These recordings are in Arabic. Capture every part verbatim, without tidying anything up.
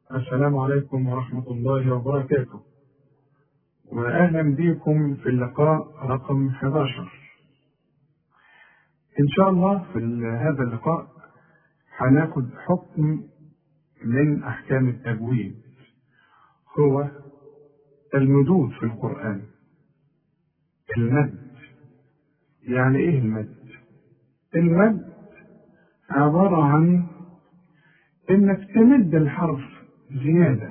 السلام عليكم ورحمة الله وبركاته، وأهلا بكم في اللقاء رقم إحدى عشر. إن شاء الله في هذا اللقاء هناخد حكم من أحكام التجويد، هو المدود في القرآن. المد، يعني إيه المد؟ المد عبارة عن إنك تمد الحرف زيادة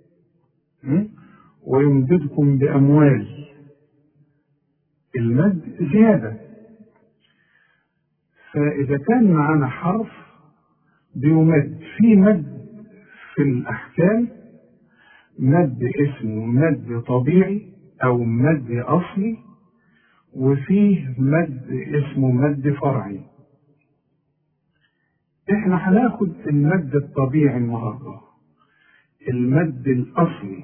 ويمددكم بأموال. المد زيادة، فإذا كان معنا حرف بيمد، في مد في الأحكام مد اسمه مد طبيعي أو مد أصلي، وفيه مد اسمه مد فرعي. احنا هناخد المد الطبيعي النهارده، المد الأصلي.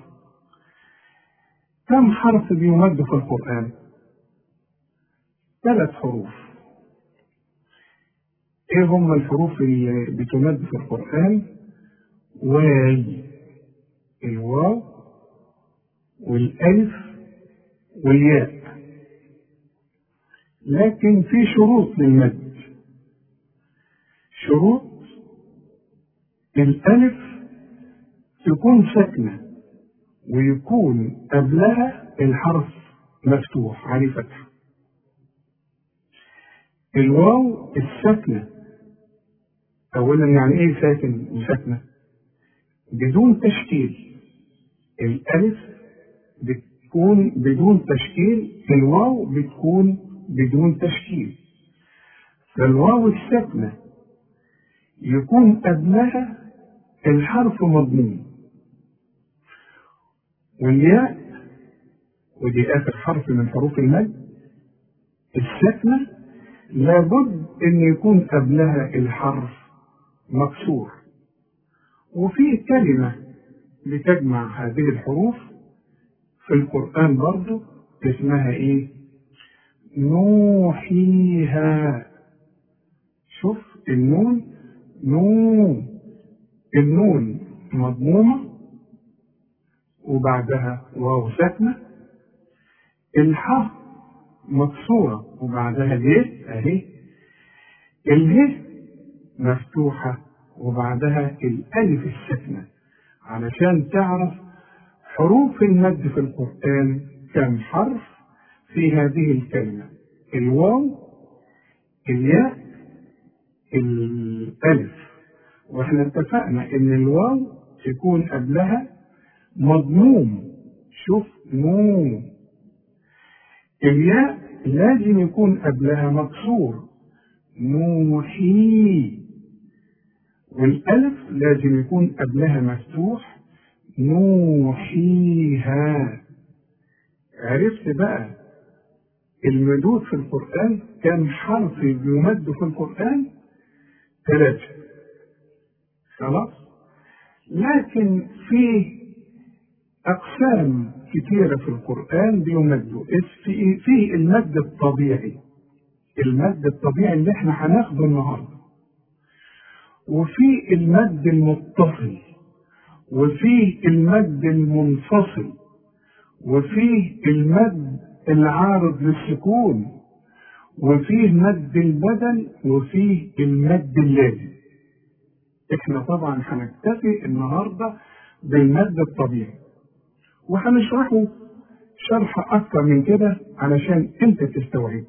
كم حرف بيمد في القرآن؟ ثلاث حروف. ايه هم الحروف اللي بتمد في القرآن؟ واي، الواو والألف والياء. لكن في شروط للمد. شروط: الألف تكون ساكنة ويكون قبلها الحرف مفتوح عليه فتحة. الواو الساكنة، أولا يعني إيه ساكن وساكنة؟ بدون تشكيل. الألف بتكون بدون تشكيل، الواو بتكون بدون تشكيل. فالواو الساكنة يكون قبلها الحرف مضموم. والياء، ودي آخر حرف من حروف المد، الساكنة لابد أن يكون قبلها الحرف مكسور. وفي كلمة بتجمع هذه الحروف في القرآن برضو اسمها إيه؟ نوحيها. شوف النون، نون، النون مضمومة وبعدها واو ساكنة، الحاء مكسورة وبعدها اليه اهي، اله مفتوحة وبعدها الألف الساكنة، علشان تعرف حروف المد في القرآن كم حرف في هذه الكلمة: الواو، الياء، الألف. واحنا اتفقنا ان الواو تكون قبلها مضموم. شوف نون. الياء لازم يكون قبلها مكسور، نوحي. والألف لازم يكون قبلها مفتوح، نوحيها. عرفت بقى المدود في القرآن كم حرف بيمد في القرآن؟ ثلاثة. خلاص. لكن في أقسام كثيرة في القرآن بيمدوا. في المد الطبيعي، المد الطبيعي اللي احنا هناخده النهارده، وفي المد المتصل، وفي المد المنفصل، وفي المد العارض للسكون، وفيه مد البدل، وفيه المد اللازم. احنا طبعا هنكتفي النهارده بالمد الطبيعي، وهنشرحه شرح اكتر من كده علشان انت تستوعبه.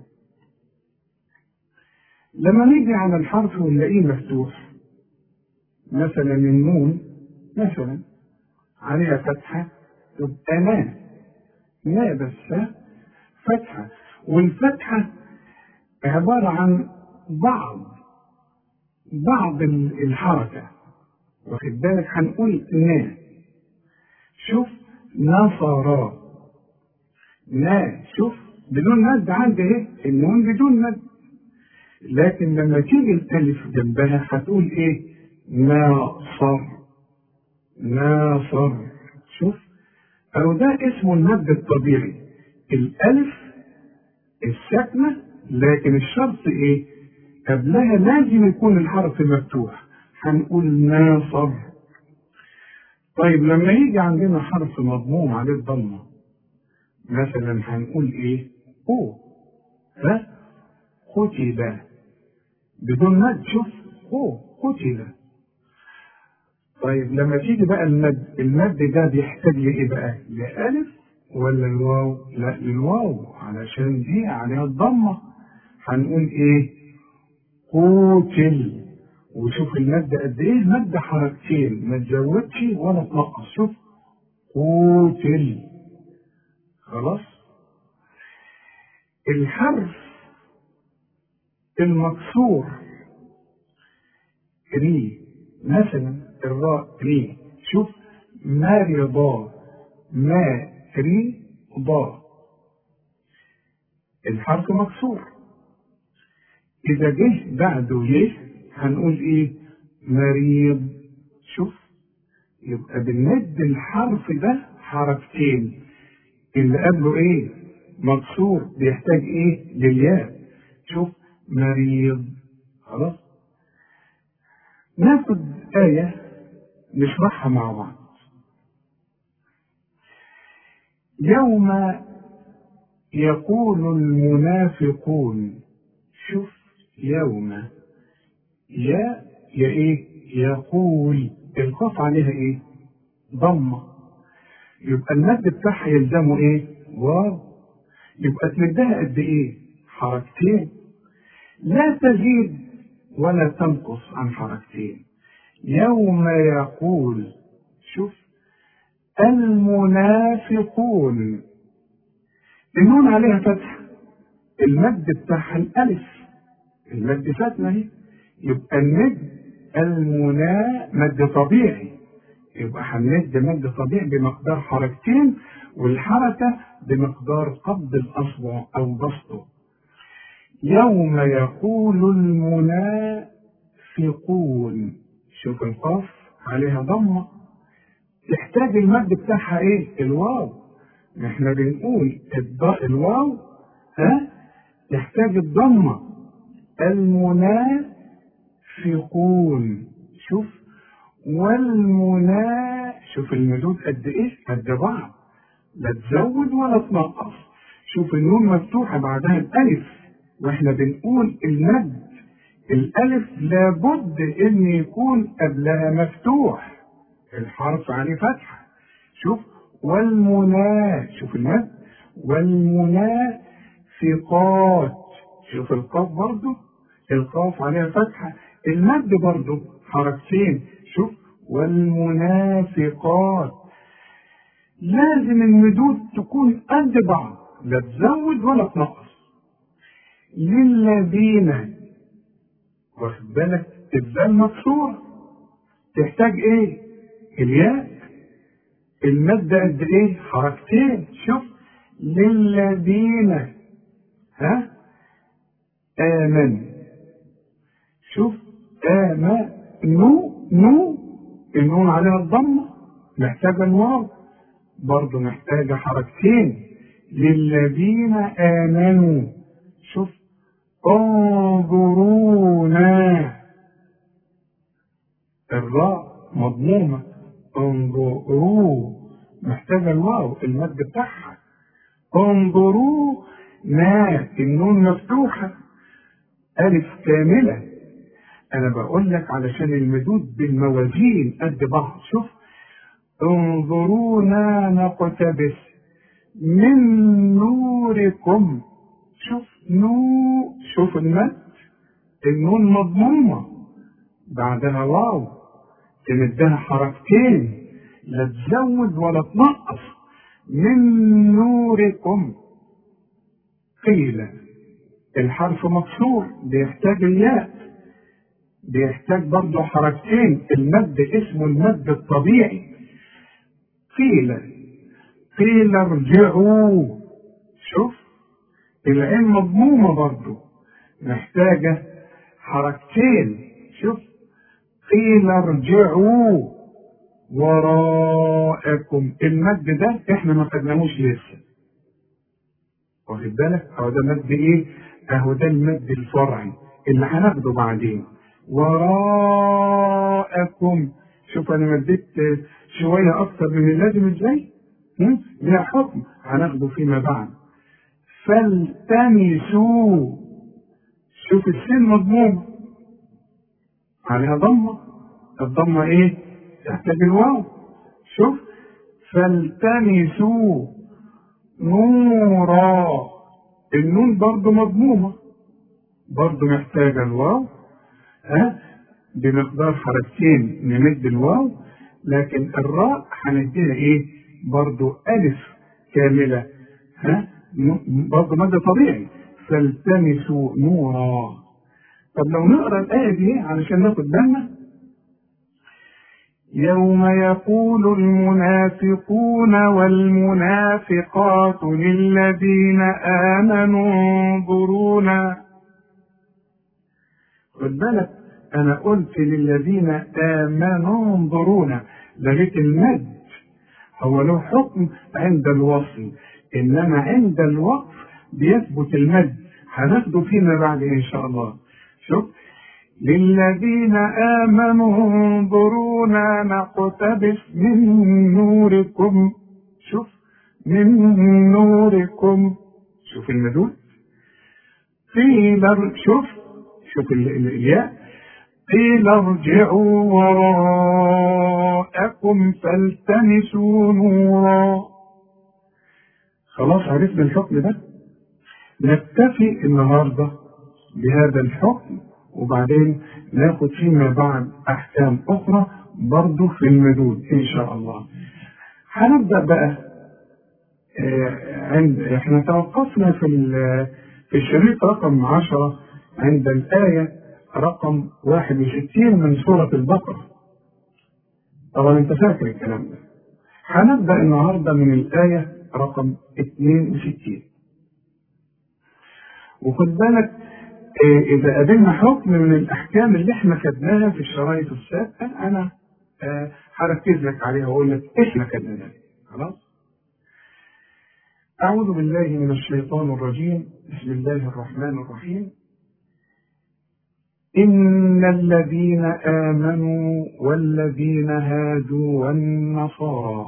لما نيجي على الحرف ونلاقيه مفتوح، مثلا النون مثلا عليها فتحة، تبقى نا، نا بس فتحة. والفتحة عبارة عن بعض بعض الحركة، واخد بالك؟ هنقول نا. شوف نصرا، نا، شوف بدون مد عندي اهي، النون بدون مد. لكن لما تيجي الالف جنبها هتقول ايه؟ ناصر، ناصر. شوف، او ده اسمه المد الطبيعي، الالف الساكنة، لكن الشرط ايه؟ قبلها لازم يكون الحرف مفتوح، هنقول ناصر. طيب لما يجي عندنا حرف مضموم عليه الضمه مثلا هنقول ايه؟ او. ها؟ قتل بدون مد. شوف، او قتل. طيب لما تيجي بقى المد، المد ده بيحتاج لايه بقى؟ لألف ولا الواو؟ لا، للواو، علشان دي عليها الضمه. هنقول ايه؟ قوتل. وشوف المد قد ايه؟ مد حركتين، ما تزودش ولا تنقص. شوف، قوتل. خلاص. الحرف المكسور ري، مثلا الراء ري. شوف، مرضى، ما ري ضا، الحرف مكسور. إذا جه بعده يه هنقول إيه؟ مريض. شوف، يبقى بنمد الحرف ده حركتين، اللي قبله إيه؟ مكسور، بيحتاج إيه؟ للياء. شوف، مريض. خلاص. ناخد آية نشرحها مع بعض. يوم يقول المنافقون. شوف، يوم، يا يا ايه؟ يقول. القاف عليها ايه؟ ضمه. يبقى المد بتاعها يلزمه ايه؟ واو. يبقى تمدها قد ايه؟ حركتين، لا تزيد ولا تنقص عن حركتين. يوم يقول. شوف، المنافقون، النون عليها فتح، المد بتاعها الالف، المد فتنه اهي. يبقى المد المنا مد طبيعي، يبقى هنمد مد طبيعي بمقدار حركتين، والحركه بمقدار قبض الاصبع او بسطه. يوم يقول المنافقون. شوف القاف عليها ضمه، تحتاج المد بتاعها ايه؟ الواو. احنا بنقول الواو ها تحتاج الضمه. المنافقون. شوف، والمنا، شوف المدود قد ايه؟ قد بعض، لا تزود ولا تنقص. شوف النون مفتوحه بعدها الالف، واحنا بنقول المد الالف لابد ان يكون قبلها مفتوح، الحرف عليه فتحه. شوف، والمنا، شوف المد، والمنافقات. شوف القاف برضو، القاف عليها فتحه، المد برضو حركتين. شوف، والمنافقات. لازم المدود تكون قد بعض، لا تزود ولا تنقص. للذين، واخد بالك؟ الذال مكسور، تحتاج ايه؟ الياء، المد قد ايه؟ حركتين. شوف، للذين ها آمن. شوف، آمن، نو نو، النون عليها الضمة، محتاجة الواو، برضه محتاجة حركتين. للذين آمنوا. شوف، انظرونا، الراء مضمومة، انظروا، محتاجة الواو، المد بتاعها. انظروا ما، النون مفتوحة، ألف كاملة. أنا بقول لك علشان المدود بالموازين قد بعض. شوف، انظرونا نقتبس من نوركم. شوف، نو، شوف المد، النون مضمومة بعدها واو، تمدها حركتين، لا تزود ولا تنقص. من نوركم. قيل، الحرف مكسور، بيحتاج الياء، بيحتاج برضه حركتين، المد اسمه المد الطبيعي. قيل، قيل ارجعوا. شوف، العين مضمومة برضه، محتاجة حركتين. شوف، قيل ارجعوا وراءكم، المد ده احنا ما خدناهوش لسه، واخد بالك؟ اهو ده مد ايه؟ اهو ده المد الفرعي اللي هناخده بعدين. وراءكم. شوف انا مديت شويه اكتر من اللازم ازاي؟ لها حكم هناخده فيما بعد. فالتمسوا، شوف السين مضمومه عليها ضمه، الضمه ايه؟ تحتاج الواو. شوف فالتمسوا نورا، النون برضه مضمومه، برضه محتاجه الواو، ها بمقدار حركتين نمد الواو، لكن الراء هنديها ايه؟ برضه الف كامله، ها برضه مد طبيعي. فالتمسوا نورا. طب لو نقرا الايه دي علشان ناخد بالنا. يوم يقول المنافقون والمنافقات للذين آمنوا انظرونا. خد بالك أنا قلت للذين آمنوا انظرونا، لقيت المد هو له حكم عند الوصل، إنما عند الوقف بيثبت المد، هناخده فيما بعد إن شاء الله. شوف للذين آمنوا انظرونا نقتبس من نوركم. شوف من نوركم، شوف المدود. قيل شوف شوف الياء، قيل ارجعوا وراءكم فالتمسوا نورا. خلاص عرفنا الحكم ده، نكتفي النهارده بهذا الحكم، وبعدين ناخد فيما بعد احكام اخرى برضو في المدود ان شاء الله. هنبدا بقى آه عند احنا توقفنا في في الشريط رقم عشرة عند الايه رقم واحد وستين من سوره البقره. طبعا انت فاكر الكلام ده. هنبدا النهارده من الايه رقم اثنين وستين، وخد بالك إذا قابلنا حكم من الأحكام اللي إحنا خدناها في الشرايط السابقة أنا هركز لك عليها وأقول لك إحنا خدناها. خلاص؟ أعوذ بالله من الشيطان الرجيم، بسم الله الرحمن الرحيم. إن الذين آمنوا والذين هادوا والنصارى.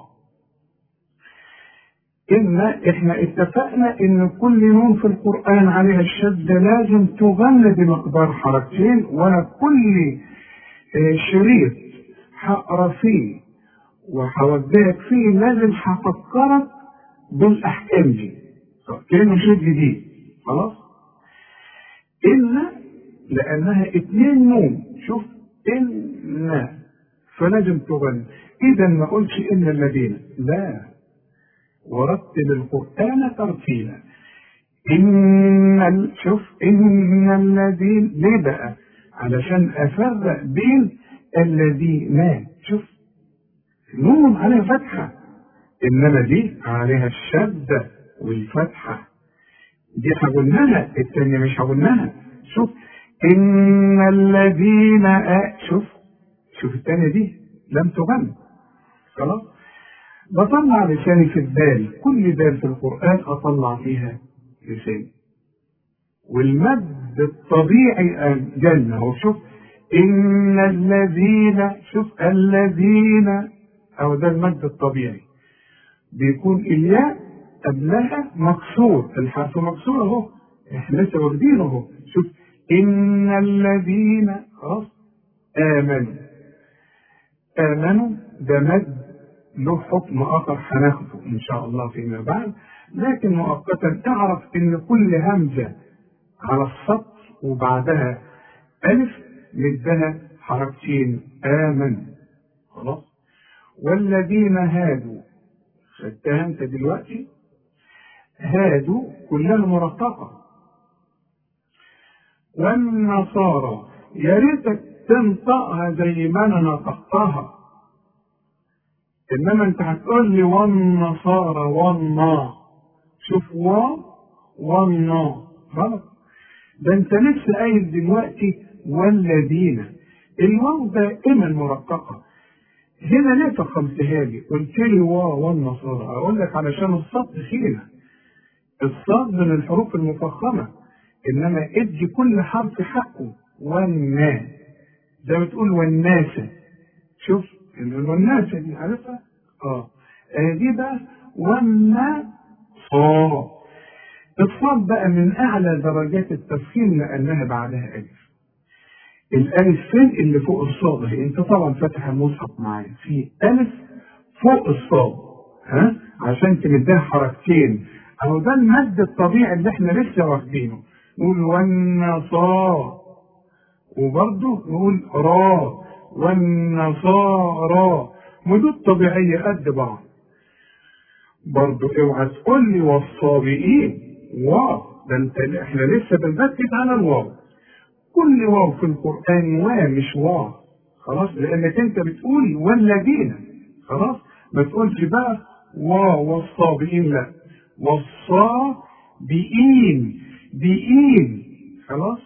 إن إحنا اتفقنا إن كل نون في القرآن عليها الشدة لازم تغن بمقدار حركتين، وأنا كل شريط هقرا فيه وهوجهك فيه لازم هفكرك بالأحكام دي كأنه شيء جديد. خلاص؟ إن لأنها اتنين نون، شوف إن فلازم تغن. إذا ما قلتش إن الذين، لا، ورتل القرآن ترتيلا. إن شوف إن الذين، ليه بقى؟ علشان أفرق بين الذين. شوف نون عليها فتحة، إنما دي عليها الشدة والفتحة، دي هقولناها، التانية مش هقولناها. شوف إن الذين أ... شوف شوف التانية دي لم تغن. خلاص؟ بطلع لساني في الدال، كل دال في القرآن أطلع فيها لساني، والمد الطبيعي جنة. وشوف إن الذين، شوف الذين، أو ده المد الطبيعي بيكون الياء قبلها مكسور، الحرف مكسور أهو، إحنا لسه واخدينه أهو. شوف إن الذين، خلاص آمنوا، آمنوا ده مد له حكم آخر هناخده إن شاء الله فيما بعد، لكن مؤقتا تعرف إن كل همزة على السطر وبعدها ألف مدها حركتين، آمن. خلاص؟ والذين هادوا، خدتها أنت دلوقتي، هادوا كلها مرققة. والنصارى يا ريتك تنطقها زي ما أنا نطقتها، إنما أنت هتقول لي والنصارى والنا، شوف وا والنا غلط. ده أنت لسه قايل دلوقتي والذين، الواو دائما مرققة. هنا ليه فخمتها لي؟ قلت لي وا والنصارى، أقول لك علشان الصاد خينة، الصاد من الحروف المفخمة، إنما ادي كل حرف حقه. والنا زي ما تقول والناس، شوف والناس دي عارفها؟ اه دي بقى والنصا. الصاد بقى من اعلى درجات التفخيم لانها بعدها الف. الالف فين اللي فوق الصاد؟ انت طبعا فاتح المصحف معايا في الف فوق الصاد، ها، عشان تمدها حركتين. اهو ده المد الطبيعي اللي احنا لسه واخدينه. نقول والنصا، وبرضه نقول را والنصارى، مدود طبيعيه قد بعض. برضه اوعى تقول لي والصابئين واو، ده انت احنا لسه بنركز على الواو. كل واو في القرآن واو مش واو، خلاص، لأنك أنت بتقول والذين، خلاص، ما تقولش بقى واو والصابئين، لا، والصابئين بئين، خلاص.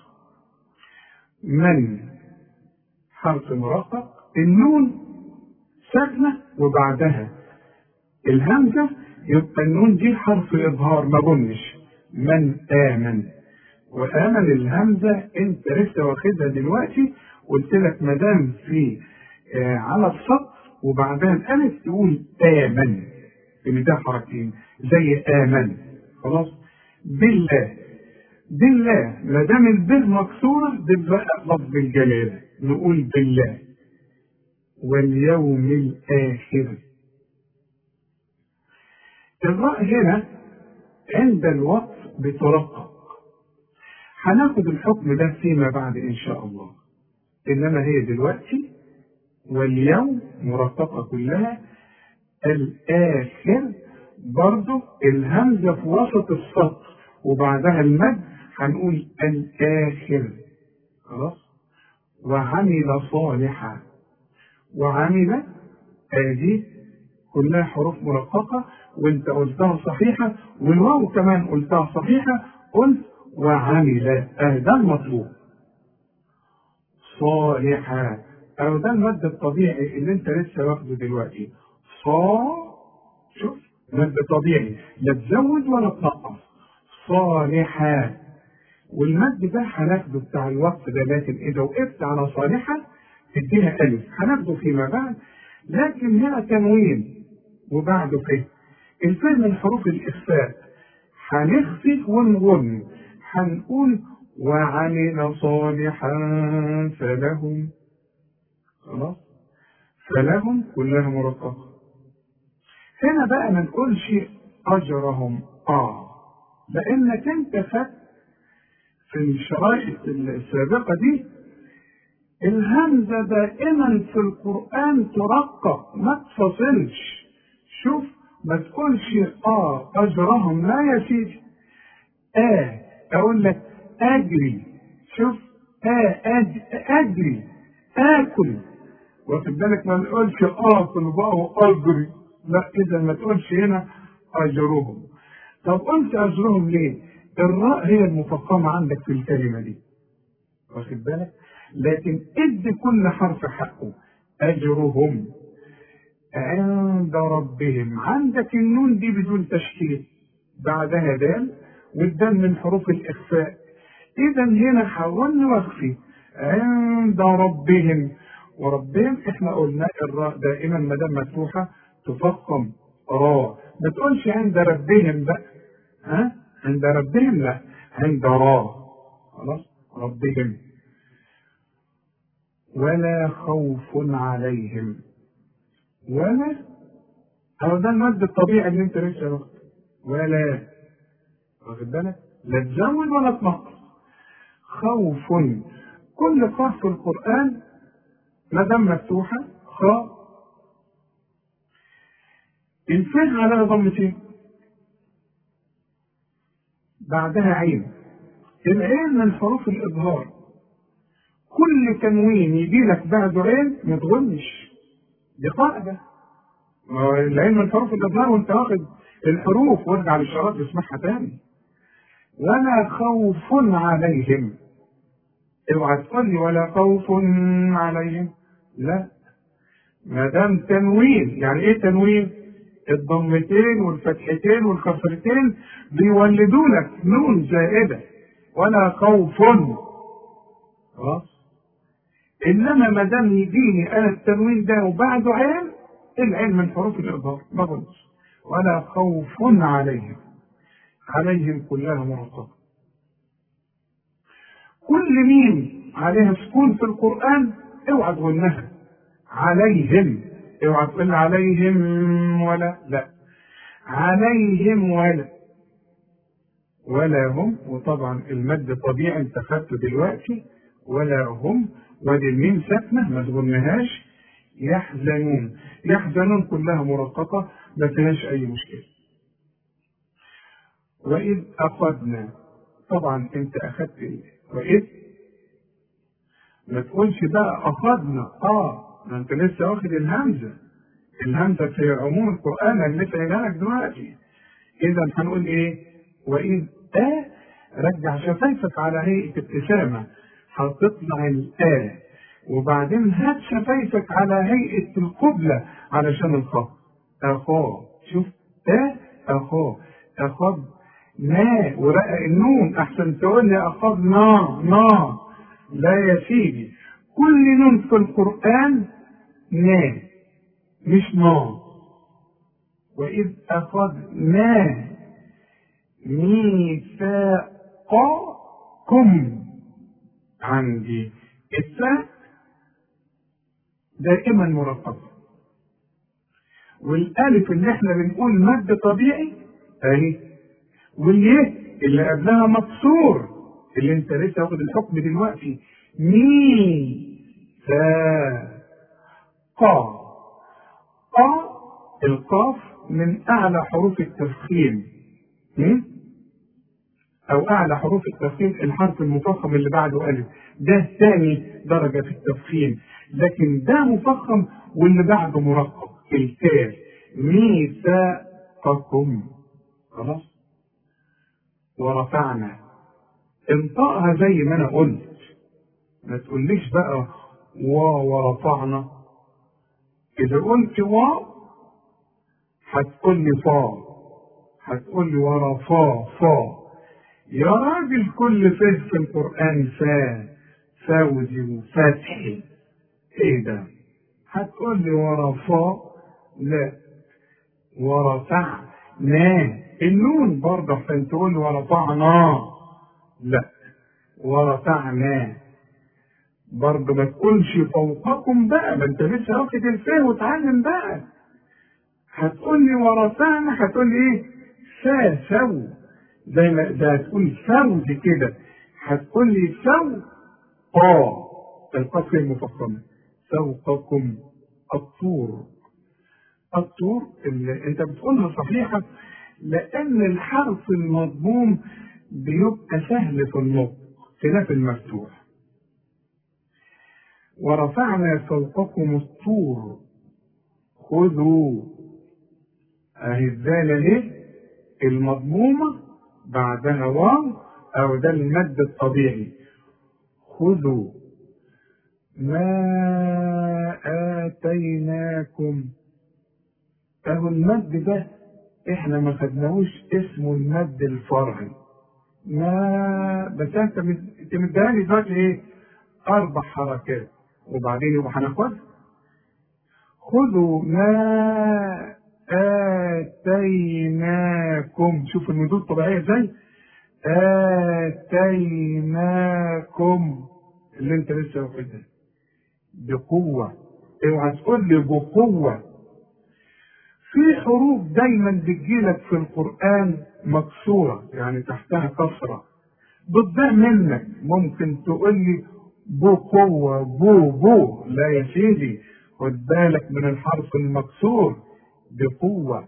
من حرف مرقق، النون ساكنة وبعدها الهمزة، يبقى النون دي حرف إظهار ما بنش. من آمن، وآمن الهمزة أنت لسه واخدها دلوقتي، قلت لك ما دام في آه على السطر وبعدها الألف تقول آمن بمدى حركتين زي آمن، خلاص. بالله، بالله ما دام البر مكسورة بتبقى لفظ الجلالة، نقول بالله. واليوم الآخر، الراء هنا عند الوقف بترقق. هناخد الحكم ده فيما بعد ان شاء الله، انما هي دلوقتي واليوم مرققه كلها. الاخر برضو الهمزه في وسط السطر وبعدها المد، هنقول الاخر، خلاص. وعمل صالحا، وعمل ادي كلها حروف مرققه، وانت قلتها صحيحه، والواو كمان قلتها صحيحه. قلت وعمل، اه ده المطلوب. صالحا، او ده المد الطبيعي اللي انت لسه واخده دلوقتي. صا، شوف مد طبيعي، لا تزود ولا تنقص. صالحا، والمد ده هناخده بتاع الوقف ده، لكن اذا وقفت على صالحا تديها الف، هناخده فيما بعد. لكن هنا تنوين وبعده فيه الفه من حروف الاخفاء، هنخفي ونغن، هنقول وعمل صالحا فلهم، خلاص، فلهم كلها مرققه. هنا بقى ما نقولش اجرهم، اه، لانك انت خدت في الشرائط السابقه دي الهمزه دائما في القران ترقق ما تفصلش. شوف، ما تقولش اه اجرهم، لا يا سيدي. اه اقول لك اجري، شوف، اه أج... اجري اكل، واخد بالك، ما نقولش اكل بقى واجري، لا كده ما تقولش هنا اجرهم. طب قلت اجرهم ليه؟ الراء هي المفخمه عندك في الكلمه دي، واخد بالك، لكن ادي كل حرف حقه. اجرهم عند ربهم، عندك النون دي بدون تشكيل بعدها دال، والدال من حروف الإخفاء، إذا هنا حاولنا واخفي عند ربهم. وربهم احنا قلنا الراء دائما ما دام مفتوحة تفخم راء، ما تقولش عند ربهم بقى، ها، عند ربهم لا، عند راء، خلاص، ربهم. ولا خوف عليهم، ولا، هو ده المد الطبيعي اللي انت لسه واخده، ولا، واخد بالك، لا تزود ولا تنقص. خوف، كل قاف في القرآن ما دام مفتوحة خاء، الفه على ضمتين بعدها عين، العين من حروف الإظهار، كل تنوين يجي لك بعده عين ما تغنش، دي قاعدة. العين من حروف الإظهار وانت واخد الحروف، وارجع للشرائط اسمعها تاني. ولا خوف عليهم، اوعى تقول لي ولا خوف عليهم، لا، ما دام تنوين. يعني ايه تنوين؟ الضمتين والفتحتين والكسرتين بيولدوا لك نون زائده، ولا خوف، خلاص. انما ما دام يجيني انا التنوين ده وبعده عين، العين من حروف الاظهار ما غلطش. ولا خوف عليهم، عليهم كلها مرتبطه. كل ميم عليها سكون في القران اوعى تغنها. عليهم، اوعى تقول عليهم ولا، لا، عليهم ولا، ولا هم. وطبعا المد طبيعي انت خدته دلوقتي، ولا هم، ودي الميم ساكنه ما تغنهاش. يحزنون، يحزنون كلها مرققه ما فيهاش اي مشكله. واذ اخذنا، طبعا انت اخذت ايه؟ واذ، ما تقولش بقى اخذنا، اه ما انت لسه واخد الهمزه. الهمزه في عموم القران اللي لسه قايلها لك دلوقتي. اذا هنقول ايه؟ واذ آه، رجع شفايفك على هيئه ابتسامه، هتطلع الآ، وبعدين هات شفايفك على هيئه القبله علشان الخاء. اخاه، شوف آه اخاه، اخذ نا ورقق النون، احسن تقول لي اخذنا نا. لا يا سيدي، كل نون في القرآن نا مش نا. وإذ أخذنا ميثاقكم، عندي التاء دائما مرققة، والألف اللي احنا بنقول مد طبيعي اهي، والياء اللي قبلها مكسور اللي انت لسه واخد الحكم دلوقتي. مي تا قا، قا القاف من اعلى حروف التفخيم، او اعلى حروف التفخيم الحرف المفخم اللي بعده الف، ده ثاني درجه في التفخيم، لكن ده مفخم واللي بعده مرقق الكاف. ميثاقكم، خلاص. ورفعنا، انطقها زي ما انا قلت، ما تقوليش بقى و ورفعنا. اذا قلت و هتقول لي فا، هتقول لي ورفا فا. يا راجل كل فه في القرآن فا، فوزي وفتحي، ايه ده؟ هتقول لي ورفا، لا، ورفعنا النون برضه عشان تقول ورفعنا، لا، ورفعنا برضه. ما تقولش فوقكم بقى، ما انت لسه واخد الفه وتعلم بقى. هتقول لي ورفعنا، هتقول لي ايه؟ فا سو، زي ما ده هتقول فوز كده، هتقول لي سو قا، القاف المفخمه، فوقكم الطور. الطور اللي انت بتقولها صحيحه، لان الحرف المضموم بيبقى سهل في النطق خلاف المفتوح. ورفعنا فوقكم الطور خذوا، اهي الذال اهي المضمومه بعدها واو، او ده المد الطبيعي. خذوا ما آتيناكم، اهو المد ده احنا ما خدناهوش، اسمه المد الفرعي. ما بس انت مديها لي دلوقتي ايه؟ اربع حركات، وبعدين يبقى هناخد خذوا ما آتيناكم. شوف المدود الطبيعية ازاي؟ آتيناكم اللي انت لسه واخدها بقوة، اوعى تقول لي بقوة. في حروف دايما بتجيلك في القرآن مكسورة، يعني تحتها كسرة، بتضيع منك. ممكن تقول لي بقوة بو بو، لا يا سيدي، خد بالك من الحرف المكسور. بقوة،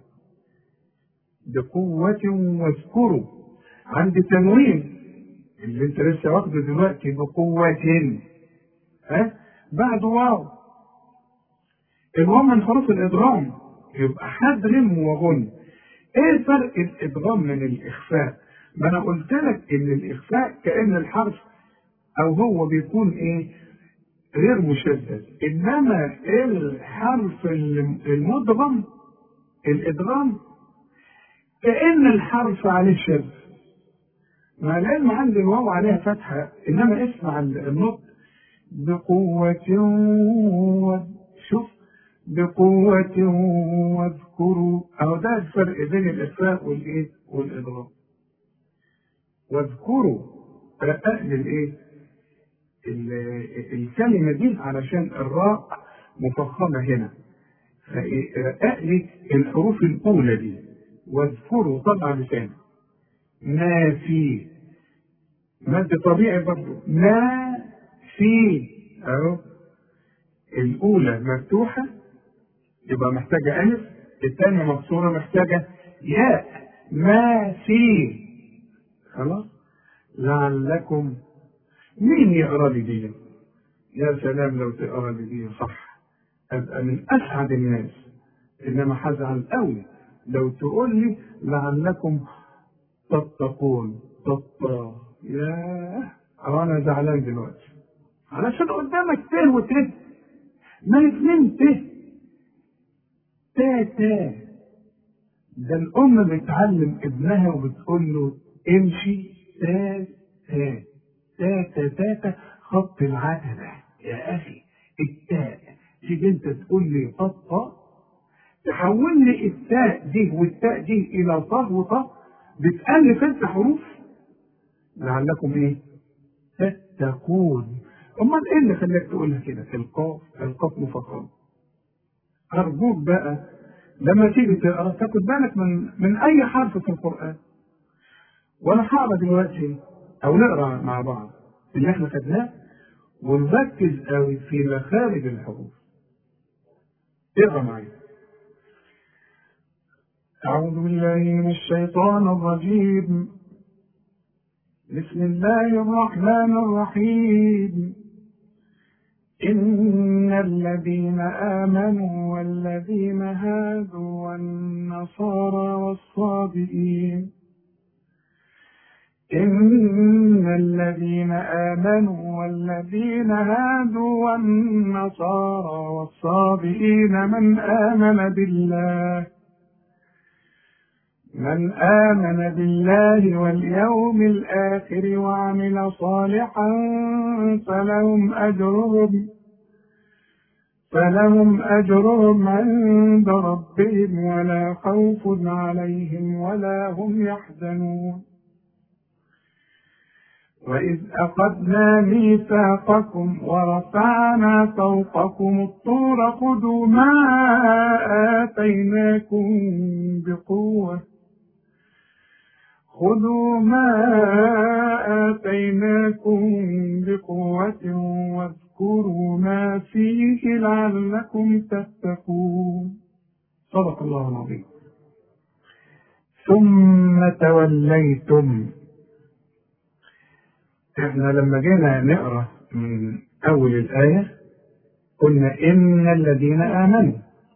بقوة واذكروا، عندي تنوين اللي انت لسه واخده دلوقتي بقوة، ها بعد واو. الواو من حروف الادغام، يبقى حدرم وغن. ايه فرق الادغام من الاخفاء؟ ما انا قلت لك ان الاخفاء كأن الحرف او هو بيكون ايه؟ غير مشدد، انما الحرف المدغم الادغام كأن الحرف عليه شد. مع العلم عندي الواو عليها فتحة، انما اسمع النطق بقوة و... شوف بقوة واذكروا، أو ده الفرق بين الإخفاء والإيه والإضغام. واذكروا رقق للإيه الكلمة دي علشان الراء مفخمة هنا، رقق لي الحروف الأولى دي. واذكروا طبعا لسان ما في مد طبيعي برضو ما في، أهو الأولى مفتوحة يبقى محتاجة ألف، الثانية مكسورة محتاجة ياء. ما في، خلاص. لعلكم، مين يقرا لي دي؟ يا سلام لو تقرا لي دي صح، ابقى من اسعد الناس. انما هزعل قوي لو تقول لي لعلكم تتقون. تتقى، ياه انا زعلان دلوقتي علشان قدامك ت وت، ما الاثنين ت تا تا. ده الام بتعلم ابنها وبتقول له امشي تا تا تا تا تا خط العتبة يا أخي. التاء تيجي أنت تقول لي طا، تحول لي التاء دي والتاء دي إلى طا وطا، بتألف أنت حروف. لعلكم إيه؟ تتقون. أمال إيه اللي خلاك تقولها كده؟ القاف، القاف مفخمة. أرجوك بقى لما تيجي تقرا تاخد بالك من من أي حرف في القرآن. وأنا هقرا دلوقتي أو نقرا مع بعض اللي إحنا خدناه ونركز قوي في مخارج الحروف. اقرا معايا. أعوذ بالله من الشيطان الرجيم. بسم الله الرحمن الرحيم. إن الذين آمنوا والذين هادوا والنصارى والصابئين إن الذين آمنوا والذين هادوا والنصارى والصابئين من آمن بالله من آمن بالله واليوم الآخر وعمل صالحا فلهم أجرهم فلهم أجرهم عند ربهم ولا خوف عليهم ولا هم يحزنون. وإذ أخذنا ميثاقكم ورفعنا فوقكم الطور خذوا ما آتيناكم بقوة خذوا ما آتيناكم بقوة واذكروا ما فيه لعلكم تتقون. صدق الله العظيم. ثم توليتم. احنا لما جينا نقرا من اول الايه قلنا ان الذين امنوا،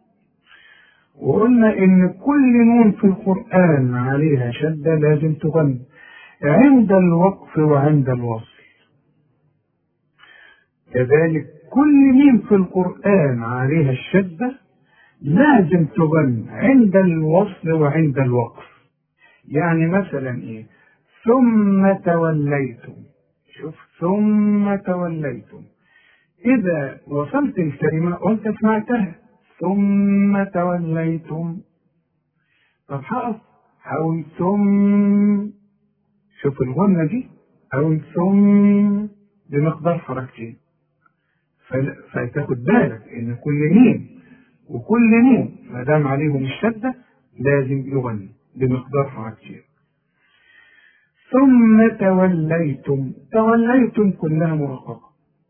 وقلنا ان كل نون في القران عليها شده لازم تغن عند الوقف وعند الوصل. كذلك كل ميم في القران عليها الشده لازم تغن عند الوصل وعند الوقف. يعني مثلا ايه؟ ثم توليتم، شوف ثم توليتم، إذا وصلت الكلمة وأنت سمعتها ثم توليتم، طب هقف هقول ثم، شوف الغنة دي هقول ثم بمقدار حركتين، فتاخد بالك إن كل ميم وكل نون ما دام عليهم الشدة لازم يغني بمقدار حركتين. ثم توليتم، توليتم كلها مرققة.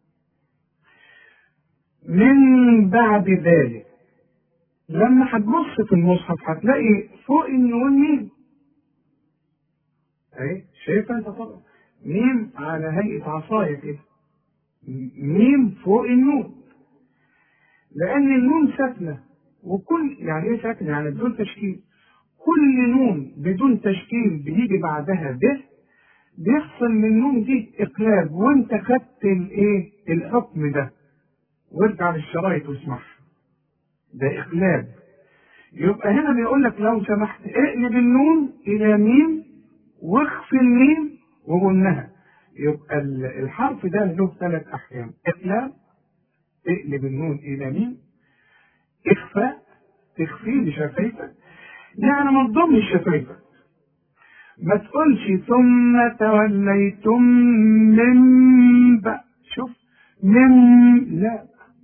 من بعد ذلك لما هتبص في المصحف هتلاقي فوق النون ميم، اهي شايفها انت طبعا ميم على هيئة عصاية كده، ميم فوق النون، لأن النون ساكنة، وكل يعني ايه ساكنة؟ يعني بدون تشكيل. كل نون بدون تشكيل بيجي بعدها ب بيحصل من النون دي اقلاب، وانت خدت الايه الحكم ده، وارجع للشرايط واسمعها، ده اقلاب. يبقى هنا بيقول لك لو سمحت اقلب النون الى ميم واخفي الميم وغنها، يبقى الحرف ده له ثلاث احكام: اقلاب، اقلب النون الى ميم، اخفاء، تخفيه بشفايفك، يعني ما تضمش شفايفك، ما تقولش ثم توليتم من بقى، شوف من، لا،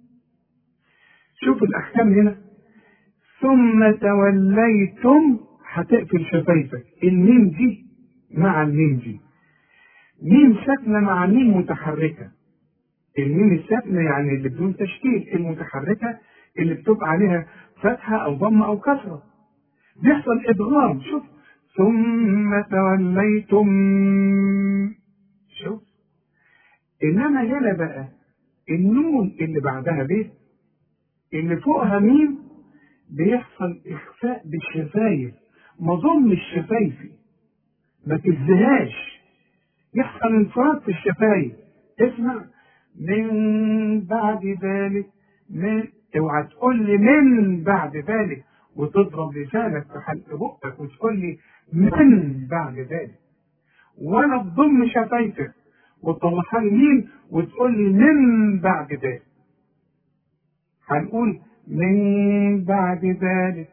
شوف الاحكام هنا. ثم توليتم هتقفل شفايفك، الميم دي مع الميم دي، ميم ساكنه مع ميم متحركه. الميم الساكنه يعني اللي بدون تشكيل، المتحركه اللي بتبقى عليها فتحه او ضمه او كسره، بيحصل ادغام. شوف ثم توليتم، شوف. انما هنا بقى النون اللي بعدها ب اللي فوقها ميم بيحصل اخفاء بالشفايف، ما ضمش شفايفي، ما تزهاش، يحصل انفراد في الشفايف. اسمع، من بعد ذلك، من، اوعى تقول لي من بعد ذلك وتضرب لسانك في حلق بقك وتقول لي من بعد ذلك، ولا تضم شفايفك وتطلعها لي مين وتقول لي من بعد ذلك. هنقول من بعد ذلك،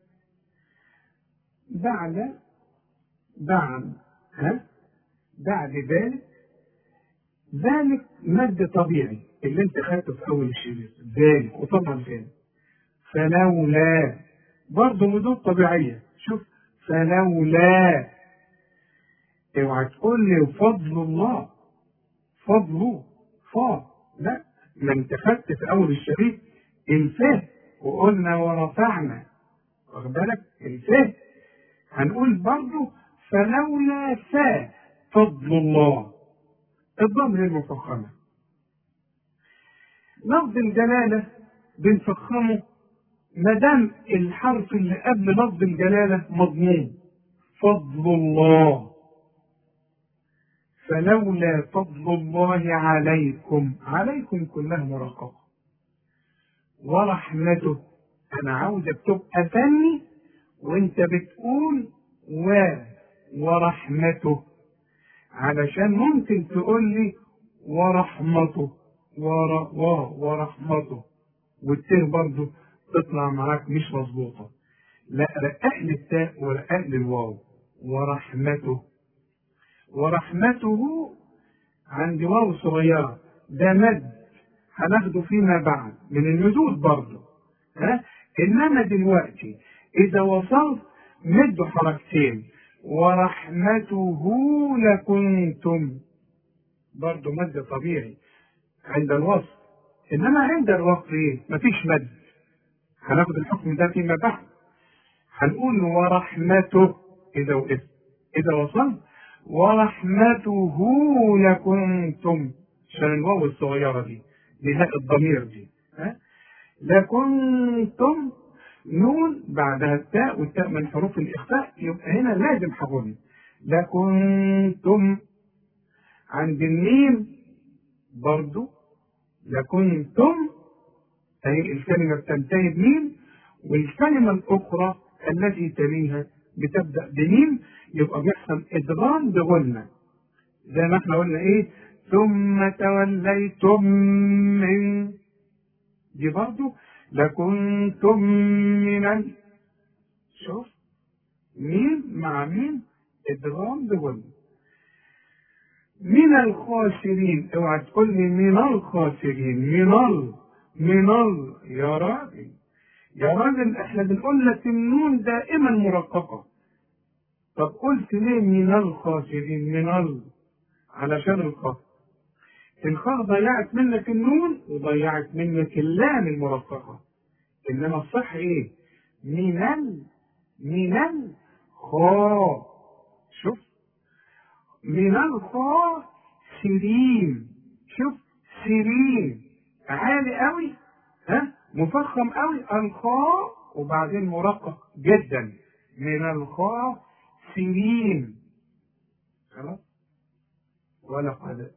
بعد، بعد، ها، بعد ذلك، ذلك مد طبيعي اللي انت خدته في اول الشريط، ذلك، وطبعا ذلك. فلولا برضه مدود طبيعيه، شوف فلولا، اوعى تقول لي فضل الله، فضله فا، لا، ما انت خدت في اول الشريط الفه وقلنا ورفعنا، واخد بالك الفه. هنقول برضه فلولا فا فضل الله، الضم المفخمه. لفظ الجلاله بنفخمه ما دام الحرف اللي قبل لفظ الجلاله مضمون، فضل الله. فلولا فضل الله عليكم، عليكم كلها مرققه. ورحمته، انا عاوزك تبقى فني وانت بتقول و ورحمته، علشان ممكن تقول لي ورحمته ور و ورحمته والتاء برضه تطلع معاك مش مظبوطه، لا، رقق لي التاء ورقق لي الواو. ورحمته، ورحمته عندي واو صغيره، ده مد هناخده فيما بعد من المدود برضه، ها. انما دلوقتي اذا وصلت مد حركتين، ورحمته لكنتم، برضه مد طبيعي عند الوصل، انما عند الوقف ايه؟ مفيش مد، هناخد الحكم ده فيما بعد. هنقول ورحمته اذا وقفت، اذا وصلت ورحمته لكنتم، عشان الواو الصغيره دي نهاء الضمير دي، ها. لكنتم، نون بعدها التاء، والتاء من حروف الاخفاء، يبقى هنا لازم هقول لكنتم. عند الميم برضو لكنتم، اهي الكلمه بتنتهي بميم، والكلمه الاخرى التي تليها بتبدا بميم، يبقى بيحصل ادغام بغنه، زي ما احنا قلنا ايه، ثم توليتم من، دي برضو لكنتم من ال... شوف مين مع مين، ادغام بغنه. من الخاسرين، اوعى تقول لي من الخاسرين، من ال من ال يا راجل، يا راجل احنا بنقول لك النون دائما مرققه. طب قلت ليه من الخاسرين؟ من ال علشان الخاء، الخاء ضيعت منك النون وضيعت منك اللام المرققه، انما الصح ايه؟ من ال من الخاء، شوف من الخاء سيرين، شوف سيرين عالي قوي، ها، مفخم قوي الخاء وبعدين مرقق جدا، من الخاء سيرين، خلاص. ولقد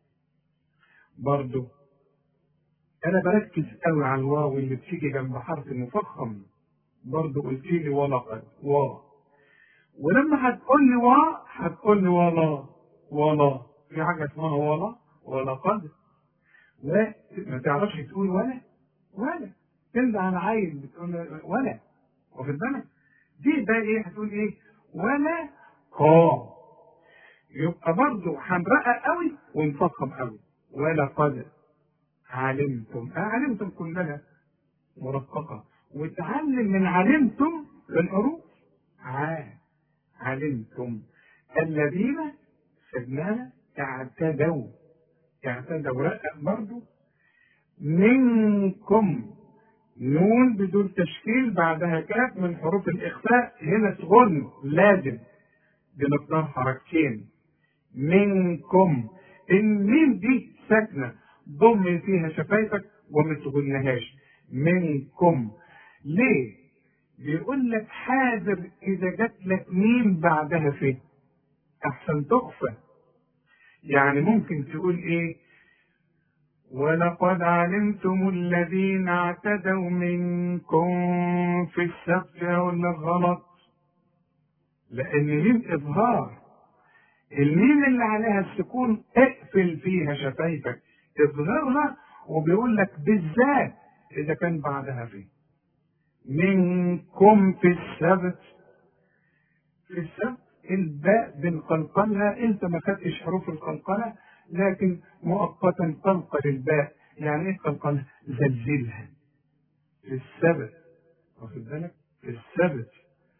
برضو انا بركز قوي على الواو اللي بتيجي جنب حرف المفخم، برضو قلت لي ولقد وا، ولما هتقول لي وا هتقول لي ولا ولا، في حاجة اسمها ولا ولا قد، وما تعرفش تقول ولا ولا تنده على عيل بتقول ولا، واخد بالك؟ دي ده ايه؟ هتقول ايه؟ ولا قا. يبقى برضه هنرقق قوي ونفخم قوي. ولا قد علمتم، آه علمتم كلها مرققة، وتعلم من علمتم الحروف. ع علمتم الذين سبناها اعتدوا، اعتدوا رقق برضه. منكم نون بدون تشكيل بعدها كاف من حروف الإخفاء، هنا تغن لازم بمقدار حركتين. منكم الميم دي ساكنة، ضم فيها شفايفك وما تغنهاش. منكم ليه؟ بيقول لك حاذر إذا جات لك ميم بعدها فيه أحسن تخفى. يعني ممكن تقول إيه؟ ولقد علمتم الذين اعتدوا منكم في السبت، أقول لك غلط، لأن ميم إظهار، الميم اللي عليها السكون اقفل فيها شفايفك، اظهرها، وبيقول لك بالذات إذا كان بعدها فيه. منكم في السبت، في السبت الباء بنقلقلها، انت ما خدتش حروف القلقله، لكن مؤقتا قلقل الباء. يعني ايه قلقلها؟ زلزلها في السبت، واخد بالك؟ في السبت.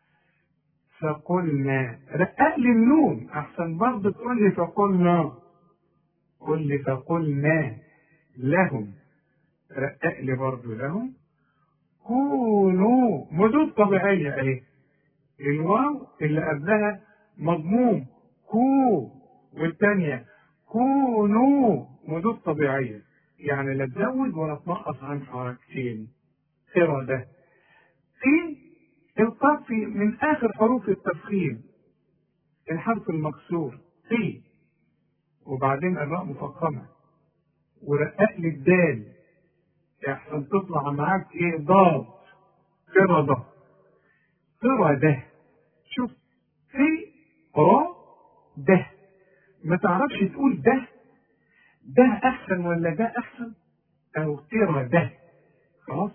فقلنا رقق لي النون احسن برضه تقول لي فقلنا، قل لي فقلنا لهم، رقق لي برضه لهم. كونوا مدود طبيعيه اهي، الواو اللي قبلها مضموم كو، والثانيه كونوا مدود طبيعيه، يعني لا تزود ولا تنقص عن حركتين. ترى ده في القاف في من اخر حروف التفخيم، الحرف المكسور في، وبعدين الراء مفخمه، ورقق لي الدال احسن تطلع معاك ايه؟ ضاد. ترى ده، ترى ده، شوف في را ده، ما تعرفش تقول ده ده احسن ولا ده احسن، او ترى ده. خلاص.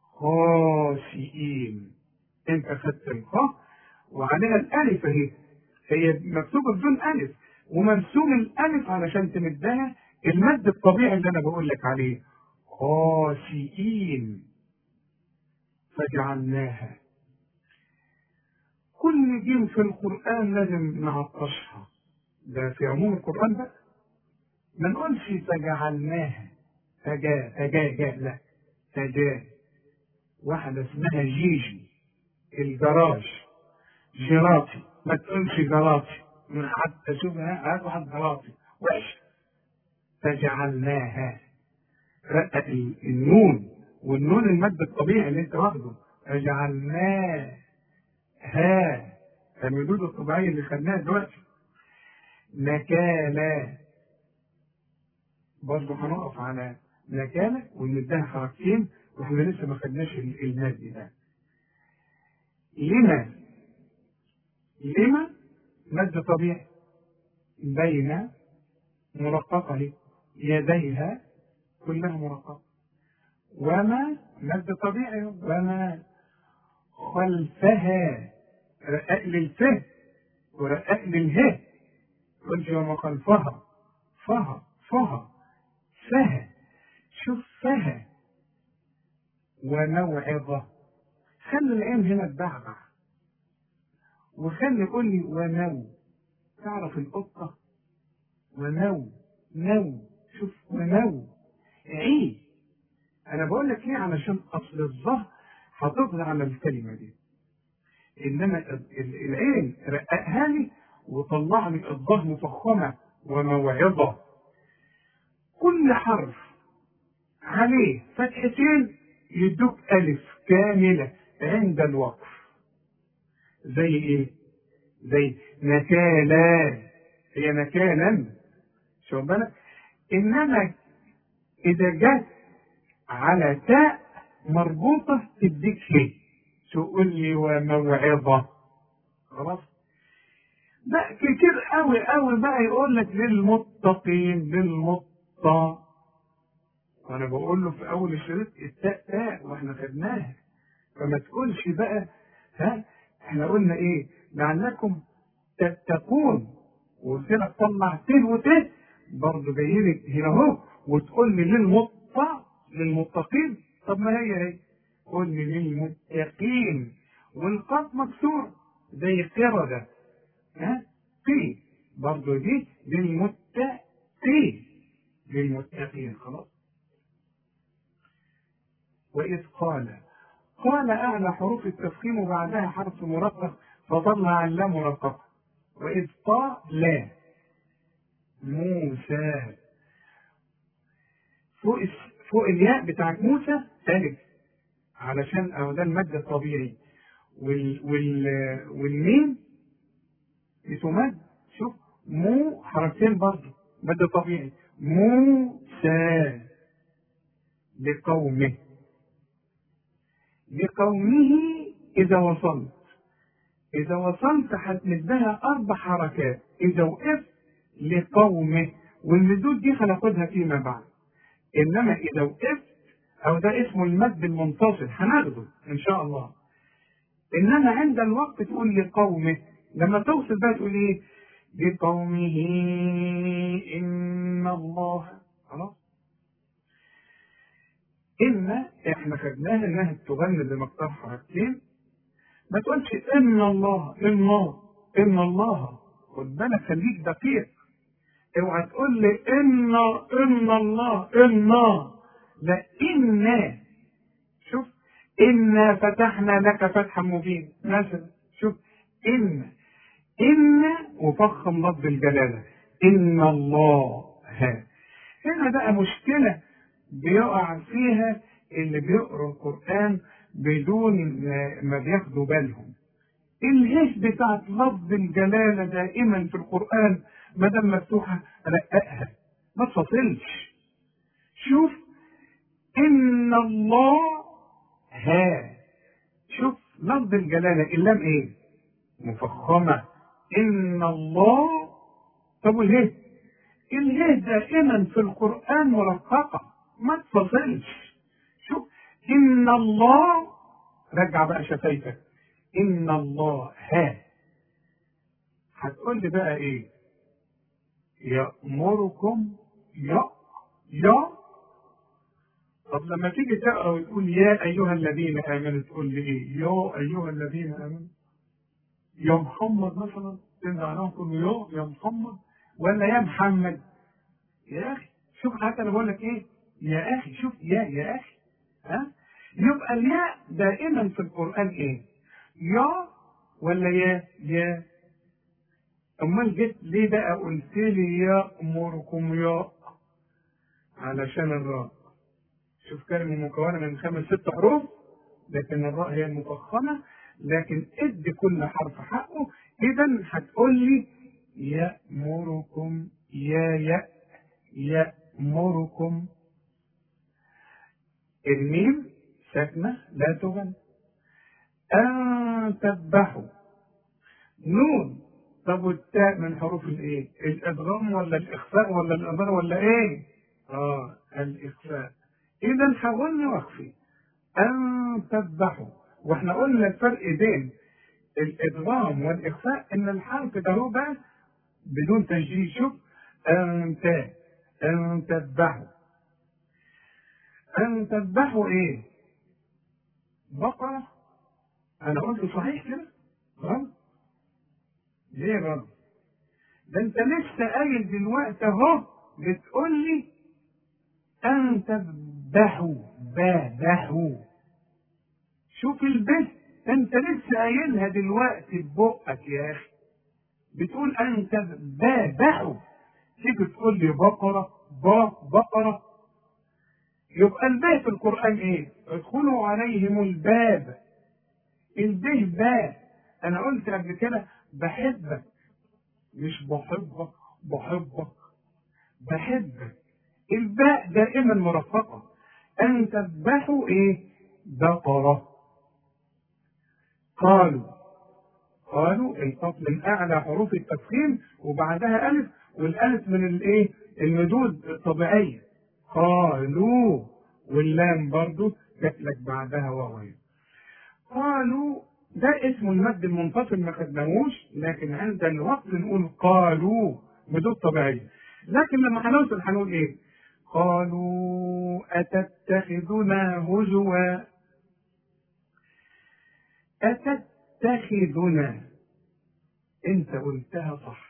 خاشئين، انت خدت الخاء وعليها الالف اهي، هي مكتوبه بدون الف، ومرسوم الالف علشان تمدها المد الطبيعي اللي انا بقول لك عليه. خاشئين فجعلناها. كل جيم في القرآن لازم نعطشها، ده في عموم القرآن بقى، ما نقولش فجعلناها فجاء فجاء جاء، لا فجاء. واحدة اسمها جيجي الجراج جراطي، ما تقولش جراطي، حتى شوفها هات واحد جراطي وحش. فجعلناها رقق النون، والنون المد الطبيعي اللي انت واخده. فجعلناها ها، المدود الطبيعية اللي خدناها دلوقتي. نكالا برضه هنقف على نكالا ونمدها حركتين، واحنا لسه ما خدناش المد ده. لما لما مد طبيعي بين مرققة لي يديها كلها مرققة. وما مد طبيعي، وما خلفها رقق لي الفه ورقق لي اله، قلت وما خلفها فها فها فها، شوف فها. وموعظة، خلي العين هنا تبعبع، وخلي يقول لي ونو، تعرف القطة ونو نو، شوف ونو عيد. انا بقول لك ايه؟ علشان اصل الظهر هتظهر على الكلمة دي، انما العين رققها لي وطلع لي الظهر مفخمة. وموعظة كل حرف عليه فتحتين يدوك ألف كاملة عند الوقف. زي إيه؟ زي نكالا، هي نكالا، شوف بالك. إنما إذا جت على تاء مربوطة تديك هي، تقول لي وموعظة. خلاص. بقى كتير قوي قوي بقى يقول لك للمتقين للمتقى، وانا بقول له في اول الشريط التاء تاء واحنا خدناها، فما تقولش بقى ها احنا قلنا ايه لعلكم تتقون، وقلت لك طلع ت وت برضه جاي لك هنا اهو وتقول لي للمتقى للمتقين. طب ما هي هي قول لي للمتقين والقاف مكسور زي قردة ها في برضه دي للمتقين للمتقين خلاص. وإذ قال قال أعلى حروف التفخيم وبعدها حرف مرقق فظل عن لا مرققة. وإذ قال موسى فوق فوق الياء بتاعت موسى ثالث علشان أو ده المد الطبيعي، وال وال والميم بتمد شوف مو حرفين برضه مد طبيعي موسى لقومه لقومه. إذا وصلت إذا وصلت هتمدها أربع حركات. إذا وقفت لقومه والمدود دي هناخدها فيما بعد، إنما إذا وقفت أو ده اسمه المد المنتصل هناخده إن شاء الله. إنما عند الوقت تقول لقومه، لما توصل بقى تقول إيه لقومه إن الله خلاص. إن إحنا خدناها إنها تغني بمقدار حركتين، ما تقولش إن الله إن الله إن الله، خد بالك خليك دقيق، اوعى تقول لي إن إن الله إن، لا إنا. شوف إنا فتحنا لك فتحا مبينا مثلا، شوف إن إن وفخم لفظ الجلالة إن الله. ها هنا بقى مشكلة بيقع فيها اللي بيقروا القرآن بدون ما بياخدوا بالهم. الهش بتاعت لفظ الجلالة دائما في القرآن ما دام مفتوحة رققها ما تفصلش. شوف إن الله ها، شوف لفظ الجلالة اللام إيه مفخمة إن الله. طب والهش الهش دائما في القرآن مرققة ما تفصلش. شوف إن الله، رجع بقى شفايفك إن الله ها. هتقول لي بقى إيه يأمركم يا يا. طب لما تيجي تقرأ وتقول يا أيها الذين آمنوا تقول لي إيه يا أيها الذين آمنوا يا محمد مثلا تنزل عليهم تقول يا يا محمد ولا يا محمد. يا أخي شوف حتى أنا بقول لك إيه يا أخي، شوف يا يا أخي ها. يبقى الياء دائما في القرآن إيه يا ولا يا يا. أمال جيت ليه بقى قلت لي يأمركم يا علشان الراء. شوف كلمة مكونة من خمس ست حروف لكن الراء هي المفخمة، لكن ادي كل حرف حقه. إذا هتقول لي يأمركم يا يا يأمركم. الميم ساكنة لا تغن. أن تذبحوا نون. طب والتاء من حروف الايه الادغام ولا الاخفاء ولا الامر ولا ايه اه الاخفاء. اذا هغني واخفي ان تذبحوا. واحنا قلنا الفرق بين الادغام والاخفاء ان الحرف ده هو بقى بدون تشديد. شوف ان تاء ان تذبحوا ان تذبحوا ايه بقرة. انا قلت صحيح كده غلط ليه غلط؟ ده انت لسه قايل دلوقتي اهو بتقول لي ان تذبحوا ذبحوا. شوف البه انت لسه قايلها دلوقتي ببقك يا اخي بتقول ان تذبحوا، تيجي تقول لي بقرة با بقرة. يبقى الباء في القرآن ايه؟ ادخلوا عليهم الباب. البه باب. انا قلت قبل كده بحبك مش بحبك بحبك بحبك. الباء دائما مرفقة. ان تذبحوا ايه بقرة. قالوا قالوا القاف من اعلى حروف التفخيم وبعدها الف، والالف من الايه؟ المدود الطبيعيه. قالوا، واللام برضو جات لك بعدها واو. قالوا ده اسم المد المنفصل ما خدناهوش، لكن عند الوقت نقول قالوا مدود طبيعيه. لكن لما هنوصل هنقول ايه؟ قالوا أتتخذنا هزوا. أتتخذنا انت قلتها صح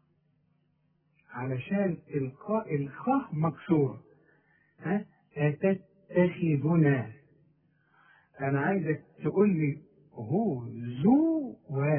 علشان القاء الخاء مكسور. ها أتتخذنا، انا عايزك تقول لي هزوا.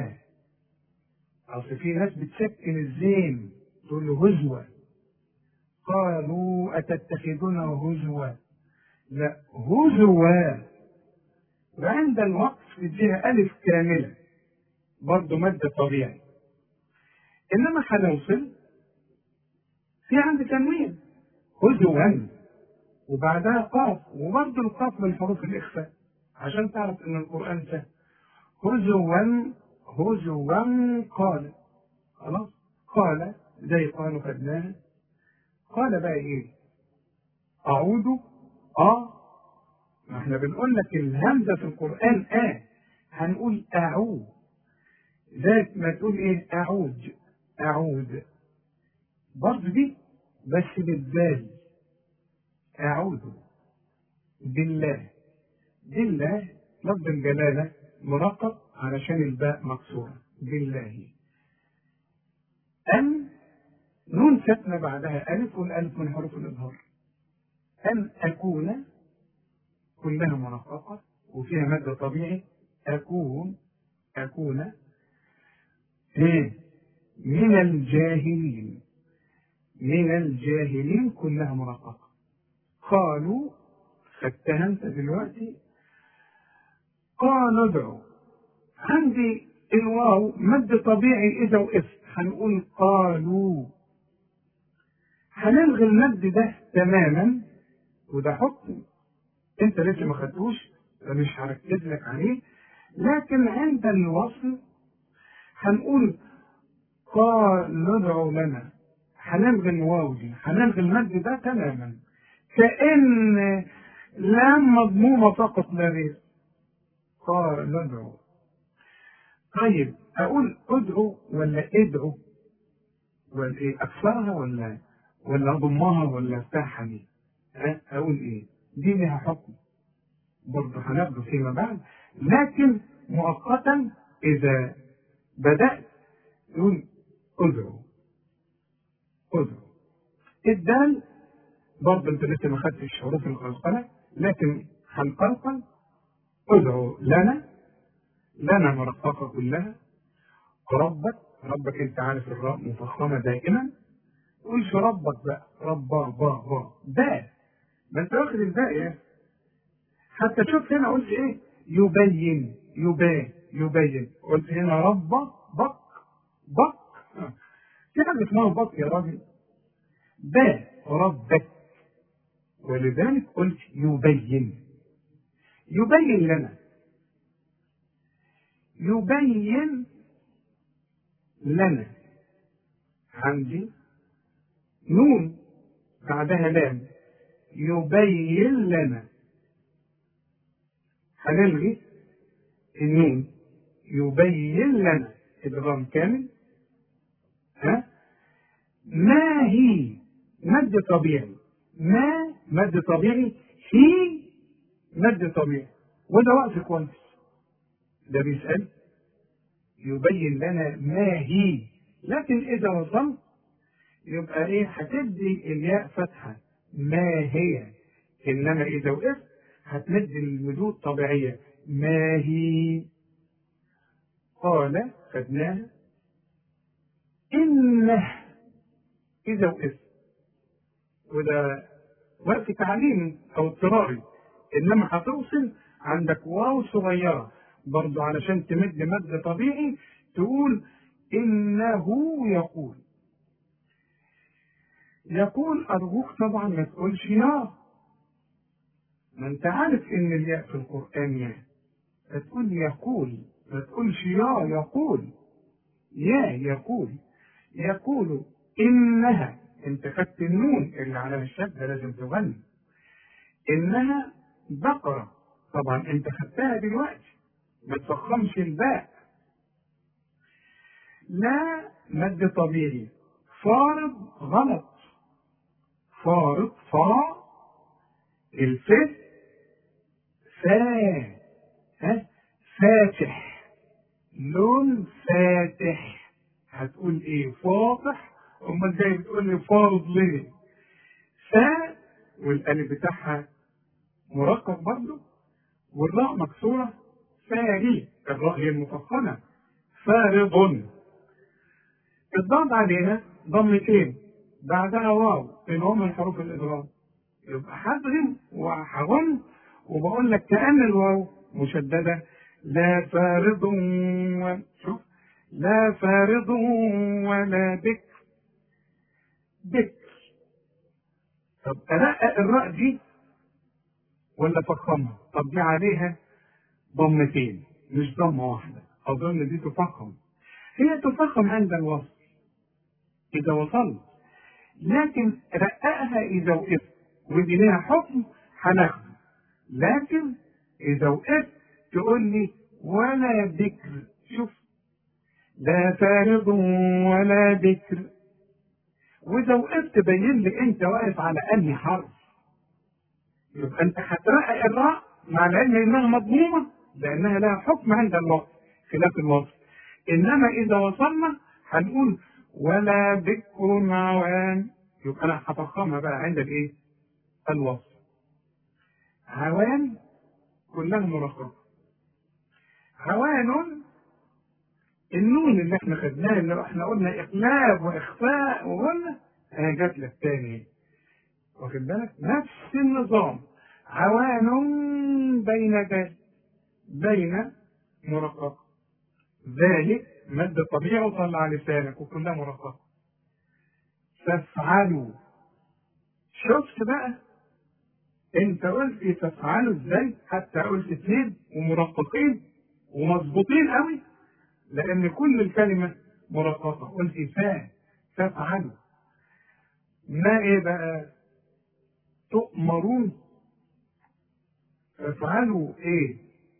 اصل في ناس بتسكن الزين تقول له هزوا. قالوا أتتخذنا هزوا، لا هزوا. وعند الوقف تديها ألف كاملة برضه مد طبيعي. إنما هنوصل في عند تنوين هزوا وبعدها قاف، وبرضه القاف من حروف الإخفاء عشان تعرف إن القرآن سهل. هزوا هزوا قال، خلاص قال زي قالوا خدناها. قال بقى إيه؟ أعود. آه ما احنا بنقول لك الهمزة في القرآن آه، هنقول أعود ذات ما تقول إيه؟ أعود أعود برضه دي بس بالذال. أعوذ بالله. بالله لفظ الجلالة مرقق علشان الباء مكسورة. بالله. أن نون ساكنة بعدها ألف، والألف من حروف الإظهار. أن أكون كلها مرققة وفيها مادة طبيعي. أكون أكون من الجاهلين. من الجاهلين كلها مرققة. قالوا خدتها انت دلوقتي. قالوا ادعوا، عندي الواو مد طبيعي إذا وقفت هنقول قالوا. هنلغي المد ده تماما، وده حكم انت لسه ما خدتوش فمش هركز لك عليه. لكن عند الوصل هنقول قالوا ادعوا لنا، هنلغي الواو دي، هنلغي المد ده تماما كأن لام مضمومة فقط لا غير. قالوا ادعوا. طيب اقول ادعوا ولا ادعوا ولا ايه؟ اكسرها ولا ولا اضمها ولا افتحها دي؟ أه؟ اقول ايه؟ دي لها حكم برضه هناخده فيما بعد، لكن مؤقتا اذا بدأت تقول ادعوا ادعوا. الدال برضه انت لسه ما خدتش حروف القلقلة، لكن هنقلقل. ادعوا لنا، لنا مرققة كلها. ربك، ربك انت عارف الراء مفخمة دائما، قولش ربك بقى ربا با با باء، ما انت واخد الباء يا حتى. شوف هنا قلت ايه؟ يبين يبان يبين. قلت هنا ربا بق بق، في حاجة اسمها بق يا راجل. باء ربك، ولذلك قلت يبين. يبين لنا، يبين لنا. عندي نون بعدها لام. يبين لنا، هنلغي النون. يبين لنا ادغام كامل. ها ما هي مد طبيعي. ما مد طبيعي، هي مد طبيعي، وده وقت كويس. ده بيسأل يبين لنا ما هي، لكن إذا وصلت يبقى إيه؟ هتدي الياء فتحة ما هي. إنما إذا وقفت هتمد المدود طبيعية ما هي. قال خدناها. إنه إذا وقفت، وده وقت تعليمي أو اضطراري، إنما هتوصل عندك واو صغيرة برضو علشان تمد مد طبيعي تقول إنه يقول. يقول أرجوك طبعا ما تقولش يا، ما أنت عارف إن الياء في القرآن ياء، فتقول يقول ما تقولش يا يقول، يا يقول، يقول إنها، أنت خدت النون اللي على الشدة لازم تغني، إنها بقرة، طبعا أنت خدتها دلوقتي، ما تفخمش الباء. لا مد طبيعي، فارض غلط، فارض فا، الف فا، ها فاتح، لون فاتح، هتقول ايه؟ فاطح. امال ازاي بتقول لي فارض ليه؟ فا، والالف بتاعها مرقق برضه، والراء مكسوره، فاري، الراء هي المفخمه، فارض. الضاد عليها ضمتين بعدها واو، اللي هم من حروف الادغام، يبقى هضغم وهغن، وبقول لك كأن الواو مشددة، لا فارض و... شوف، لا فارض ولا بكر، بكر. طب أرقق الراء دي ولا فخمها؟ طب دي عليها ضمتين مش ضمة واحدة، أظن دي تفخم، هي تفخم عند الوصل إذا وصلت، لكن رققها إذا وقفت، ودي لها حكم هناخده، لكن إذا وقفت تقول لي ولا ذكر، شوف، لا فارض ولا ذكر، وإذا وقفت بين لي أنت واقف على أنهي حرف، يبقى أنت هترقق الراء مع العلم إنها مضمومة لأنها لها حكم عند الوصف خلاف الوصف، إنما إذا وصلنا هنقول ولا ذكر عوان، يبقى أنا هفخمها بقى عند الإيه؟ الوصف. عوان كلها مرققة، عوان النون اللي احنا خدناه اللي احنا قلنا اقلاب واخفاء وقلنا اهي جات لك تاني، واخد بالك؟ نفس النظام، عوان بين ذلك، بين مرققة، ذلك مد طبيعي وطلع لسانك وكلها مرققة. تفعلوا، شفت بقى انت قلت تفعلوا ازاي؟ حتى قلت اثنين ومرققين ومظبوطين قوي، لان كل الكلمه مرققه، قلت فا تفعلوا. ما ايه بقى؟ تؤمرون، تفعلوا ايه؟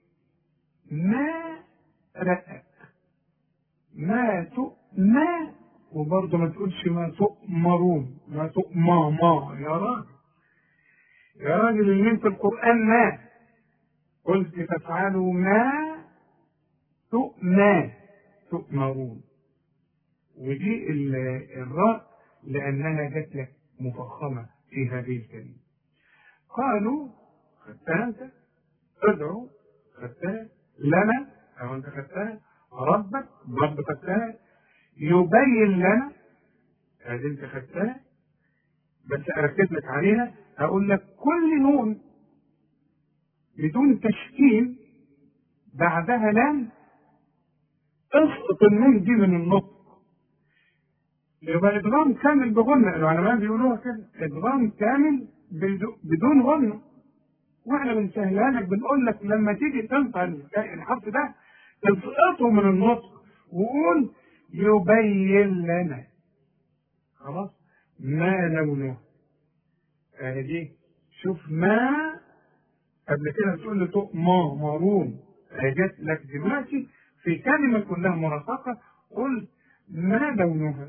ما رقق، ما تؤمى، وبرضه ما تقولش ما تؤمرون، ما تؤمى ما، يا راجل يا راجل اللي انت القرآن ما قلت تفعلوا ما تؤمى، تؤمرون، ودي الراء لأنها جت لك مفخمة في هذه الكلمة. قالوا خدتها أنت، ادعوا خدتها، لنا أو أنت خدتها، ربك برضه خدتها، يبين لنا هذه أنت خدتها، بس أركز لك عليها، أقول لك كل نون بدون تشكيل بعدها لام اسقط النون دي من النطق، يبقى ادغام كامل بغنى، العلماء بيقولوها كده، ادغام كامل بدون غنى، واحنا بنسهلها لك، بنقول لك لما تيجي تنطق الحرف ده تسقطه من النطق وقول يبين لنا، خلاص. ما لونه، اهي دي، شوف ما قبل كده تقول لي تؤمى مارون، جت لك دلوقتي في كلمة كلها مرققة، قل ما لونها.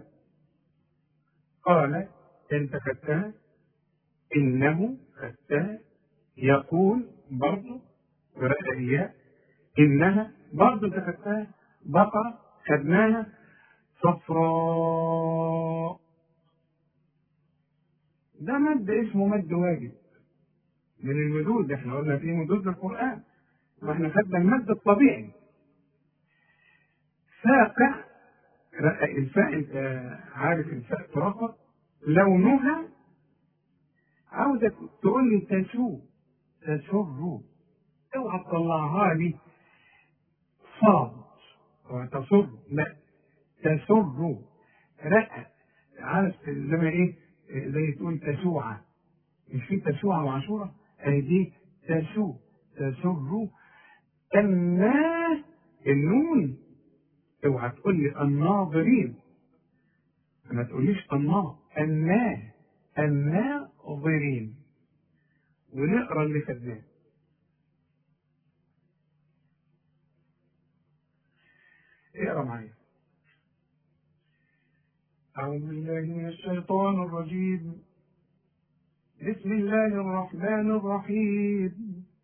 قال انت خدتها، انه خدتها، يقول برضه برأيها، انها برضه انت خدتها، بقرة خدناها، صفراء ده مد اسمه مد واجب من المدود، احنا قلنا في مدود للقرآن واحنا خدنا المد الطبيعي. فاقع، الفاء انت عارف الفاء ترقق، لونها عاوزك تقول لي تسو، تسر، اوعى تطلعها لي صاد وتصر، لا تسر، رقق، عارف زي ما ايه، زي تقول تسوعة، مش في تسوعة وعاشورة، اهي دي تسو، تسر، الناس النون اوعى تقول لي الناظرين، ما تقوليش النا، النا، الناظرين، ونقرا اللي خدناه. اقرا معايا. أعوذ بالله من الشيطان الرجيم. بسم الله الرحمن الرحيم.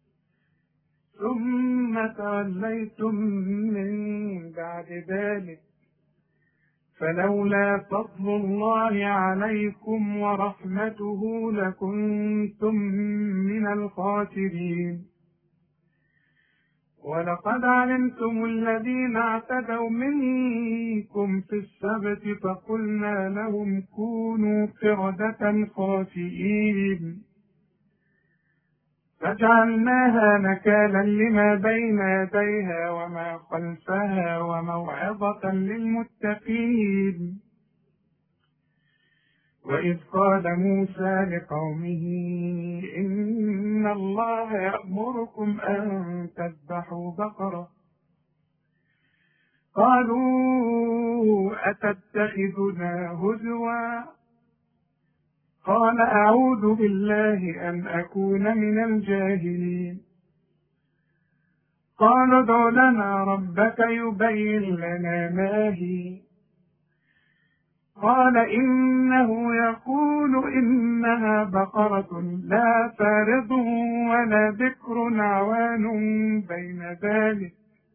ثم توليتم من بعد ذلك فلولا فضل الله عليكم ورحمته لكنتم من الخاسرين. ولقد علمتم الذين اعتدوا منكم في السبت فقلنا لهم كونوا قردة خاسئين فجعلناها نكالا لما بين يديها وما خلفها وموعظة للمتقين. وإذ قال موسى لقومه إن الله يأمركم أن تذبحوا بقرة قالوا أتتخذنا هزوا قال أعوذ بالله أن أكون من الجاهلين. قال ادع لنا ربك يبين لنا ما هي قال إنه يقول إنها بقرة لا فارض ولا بكر عوان بين ذلك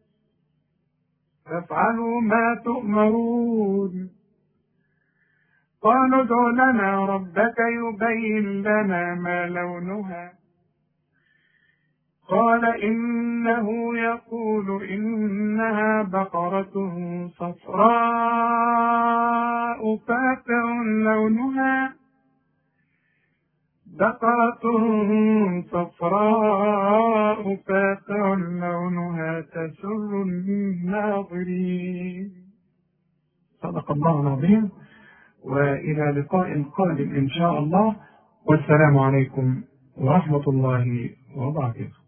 فافعلوا ما تؤمرون. قال ادع لنا ربك يبين لنا ما لونها قال إنه يقول إنها بقرة صفراء فاقع لونها بقرة صفراء فاقع لونها تسر الناظرين. صدق الله العظيم. وإلى لقاء قادم إن شاء الله، والسلام عليكم ورحمة الله وبركاته.